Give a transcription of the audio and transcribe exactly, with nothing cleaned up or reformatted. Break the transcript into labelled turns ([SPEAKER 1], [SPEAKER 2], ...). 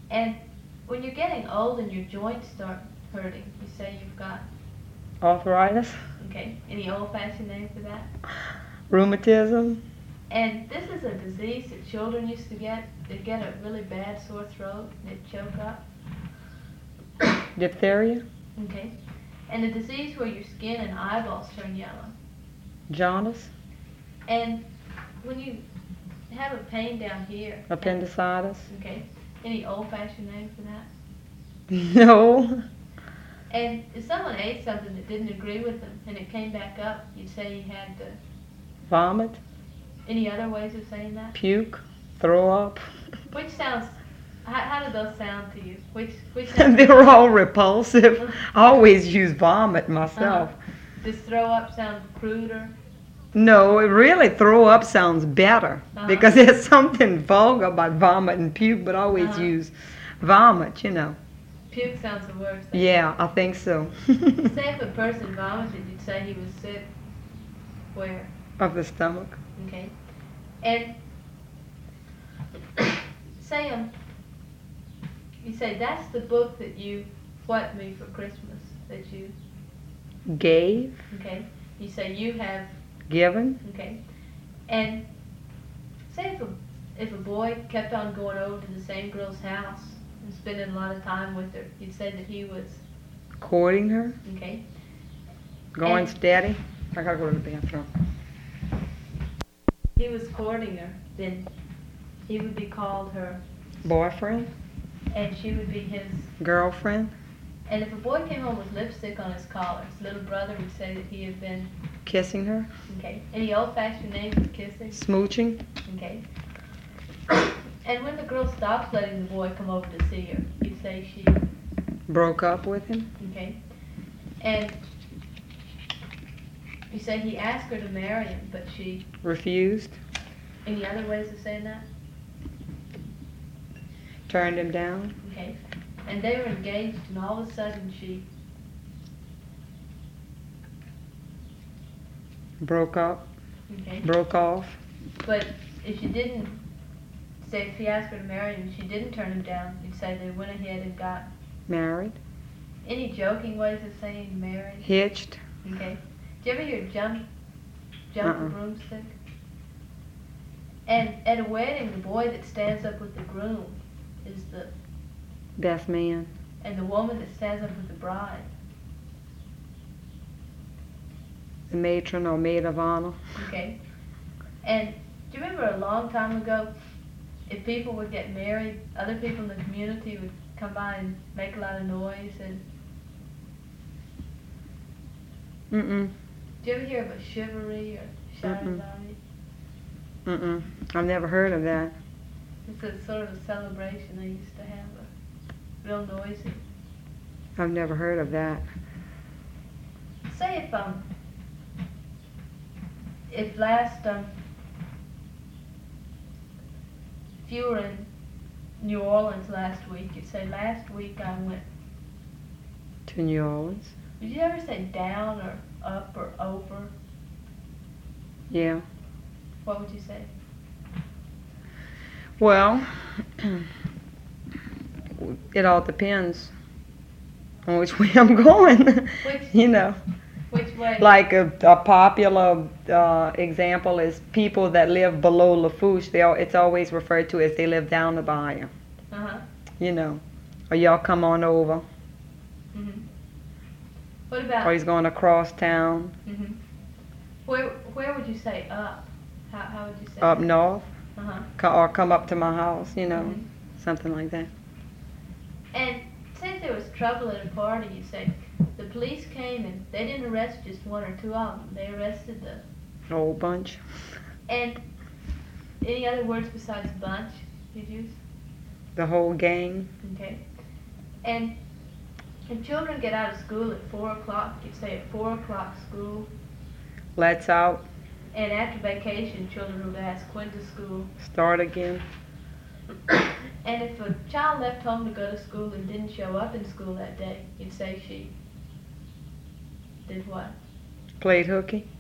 [SPEAKER 1] And when you're getting old and your joints start hurting, you say you've got,
[SPEAKER 2] Arthritis,
[SPEAKER 1] okay, any old-fashioned name for that?
[SPEAKER 2] rheumatism,
[SPEAKER 1] And this is a disease that children used to get. They'd get a really bad sore throat and they'd choke up.
[SPEAKER 2] diphtheria,
[SPEAKER 1] Okay. And a disease where your skin and eyeballs turn yellow.
[SPEAKER 2] jaundice,
[SPEAKER 1] And when you have a pain down here,
[SPEAKER 2] appendicitis.
[SPEAKER 1] okay, any old-fashioned name for that?
[SPEAKER 2] No.
[SPEAKER 1] And if someone ate something that didn't agree with them and it came back up, you'd say he had the,
[SPEAKER 2] Vomit,
[SPEAKER 1] any other ways of saying that?
[SPEAKER 2] puke, throw up.
[SPEAKER 1] Which sounds, how, how do those sound to you? Which, which sounds
[SPEAKER 2] They're all repulsive. I always use vomit myself.
[SPEAKER 1] Uh-huh. Does throw up sound cruder?
[SPEAKER 2] No, it really throw up sounds better
[SPEAKER 1] Uh-huh.
[SPEAKER 2] because there's something vulgar about vomit and puke, but I always
[SPEAKER 1] Uh-huh.
[SPEAKER 2] use vomit, you know.
[SPEAKER 1] Puke sounds the worst.
[SPEAKER 2] Yeah, I think so.
[SPEAKER 1] Say if a person vomited, you'd say he was sick. Where?
[SPEAKER 2] Of the stomach.
[SPEAKER 1] Okay. And say um, you say that's the book that you what me for Christmas that you
[SPEAKER 2] Gave,
[SPEAKER 1] okay. You say you have
[SPEAKER 2] given,
[SPEAKER 1] okay. And say if a if a boy kept on going over to the same girl's house and spending a lot of time with her, you'd say that he was
[SPEAKER 2] courting her,
[SPEAKER 1] okay.
[SPEAKER 2] going
[SPEAKER 1] And-
[SPEAKER 2] steady. I gotta go to the bathroom.
[SPEAKER 1] He was courting her, then he would be called her,
[SPEAKER 2] Boyfriend,
[SPEAKER 1] and she would be his.
[SPEAKER 2] girlfriend,
[SPEAKER 1] And if a boy came home with lipstick on his collar, his little brother would say that he had been,
[SPEAKER 2] kissing her,
[SPEAKER 1] okay. Any old-fashioned names for kissing?
[SPEAKER 2] smooching,
[SPEAKER 1] Okay. And when the girl stops letting the boy come over to see her, you'd say she,
[SPEAKER 2] broke up with him,
[SPEAKER 1] okay. And you say he asked her to marry him, but she,
[SPEAKER 2] refused,
[SPEAKER 1] any other ways of saying that?
[SPEAKER 2] turned him down,
[SPEAKER 1] Okay. And they were engaged, and all of a sudden she,
[SPEAKER 2] broke up,
[SPEAKER 1] okay.
[SPEAKER 2] broke off,
[SPEAKER 1] But if you didn't, say if he asked her to marry him, she didn't turn him down, you'd say they went ahead and got,
[SPEAKER 2] married,
[SPEAKER 1] any joking ways of saying married?
[SPEAKER 2] hitched,
[SPEAKER 1] Okay. Do you ever hear jump, jump
[SPEAKER 2] Uh-uh.
[SPEAKER 1] the broomstick? And at a wedding, the boy that stands up with the groom is the,
[SPEAKER 2] best man,
[SPEAKER 1] and the woman that stands up with the bride.
[SPEAKER 2] the matron or maid of honor.
[SPEAKER 1] Okay. And do you remember a long time ago, if people would get married, other people in the community would come by and make a lot of noise and
[SPEAKER 2] Mm-mm,
[SPEAKER 1] do you ever hear of a chivalry or
[SPEAKER 2] Mm-mm.
[SPEAKER 1] charivari?
[SPEAKER 2] mm-mm, I've never heard of that.
[SPEAKER 1] It's a sort of a celebration they used to have, a real noisy.
[SPEAKER 2] I've never heard of that.
[SPEAKER 1] Say if um if last um if you were in New Orleans last week, you'd say last week I went.
[SPEAKER 2] To New Orleans?
[SPEAKER 1] Did you ever say down or up or over?
[SPEAKER 2] Yeah.
[SPEAKER 1] What would you say?
[SPEAKER 2] Well, it all depends on which way I'm going.
[SPEAKER 1] Which
[SPEAKER 2] You know,
[SPEAKER 1] which way?
[SPEAKER 2] like a, a popular uh, example is people that live below Lafourche. They al- it's always referred to as they live down the bayou.
[SPEAKER 1] Uh huh.
[SPEAKER 2] You know, or y'all come on over,
[SPEAKER 1] Mhm. What about?
[SPEAKER 2] or he's going across town,
[SPEAKER 1] Mhm. Where where would you say up? How how would you say?
[SPEAKER 2] up north,
[SPEAKER 1] Uh huh.
[SPEAKER 2] co- or come up to my house. You know,
[SPEAKER 1] Mhm.
[SPEAKER 2] something like that.
[SPEAKER 1] And say if there was trouble at a party, you say the police came and they didn't arrest just one or two of them. They arrested the.
[SPEAKER 2] A whole bunch.
[SPEAKER 1] And any other words besides bunch you'd use?
[SPEAKER 2] The whole gang.
[SPEAKER 1] Okay. And if children get out of school at four o'clock, you'd say at four o'clock school.
[SPEAKER 2] Let's out.
[SPEAKER 1] And after vacation, children would ask when to school.
[SPEAKER 2] Start again.
[SPEAKER 1] And if a child left home to go to school and didn't show up in school that day, you'd say she did what?
[SPEAKER 2] Played hooky.